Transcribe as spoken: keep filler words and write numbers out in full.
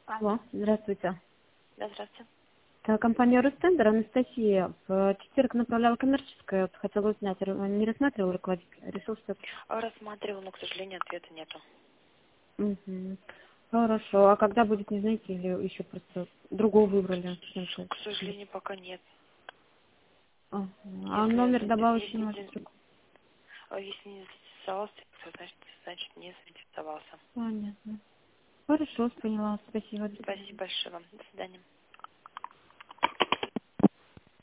Алло, здравствуйте. Да, здравствуйте. Это компания Ростендер, Анастасия. В четверг направляла коммерческое, вот хотела узнать, р- не рассматривал руководитель, решил, что... А, Рассматривал, но, к сожалению, ответа нету. Мгм. Хорошо, а когда будет, не знаете, или еще просто другого выбрали? С кем сказать? К сожалению, пока нет. Ага. А Если, номер заинте- добавочный если, может не- быть? а, если не заинтересовался, то значит, значит не заинтересовался. Понятно. Хорошо, поняла. Спасибо. До свидания. Спасибо большое вам. До свидания.